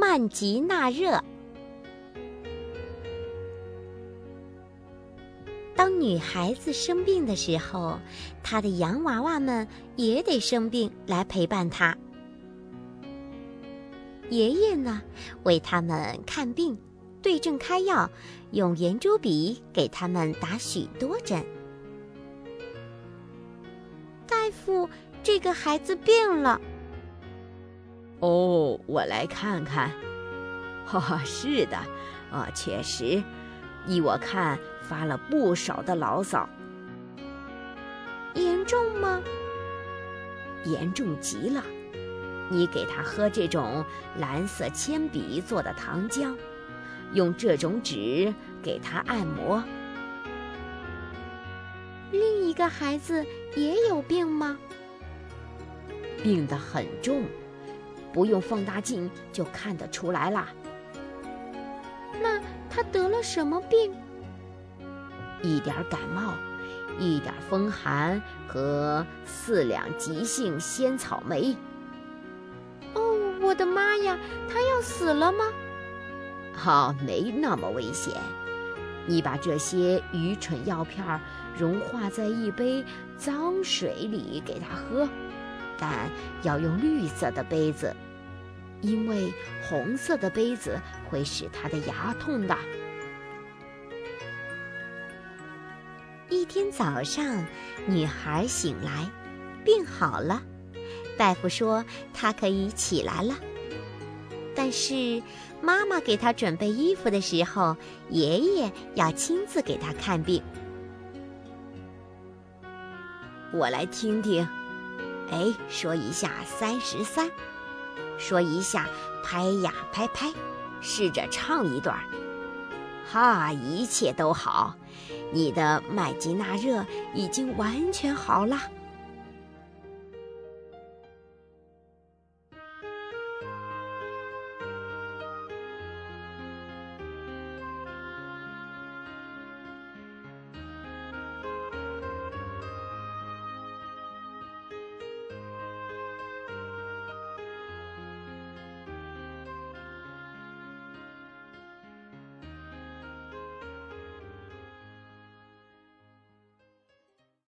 曼吉纳热。当女孩子生病的时候，她的洋娃娃们也得生病来陪伴她。爷爷呢，为他们看病，对症开药，用圆珠笔给他们打许多针。大夫，这个孩子病了。 哦，我来看看。是的，确实，依我看发了不少的牢骚。 严重吗？ 严重极了。你给他喝这种蓝色铅笔做的糖浆，用这种纸给他按摩。 另一个孩子也有病吗？ 病得很重，不用放大镜就看得出来啦。 那他得了什么病？ 一点感冒，一点风寒和4两急性仙草莓。 我的妈呀，他要死了吗？ 没那么危险。你把这些愚蠢药片融化在一杯脏水里给他喝，但要用绿色的杯子，因为红色的杯子会使他的牙痛的。 一天早上，女孩醒来，病好了。大夫说她可以起来了，但是妈妈给她准备衣服的时候，爷爷要亲自给她看病。 我来听听。说一下33，说一下拍呀拍拍，试着唱一段。一切都好，你的麦吉纳热已经完全好了。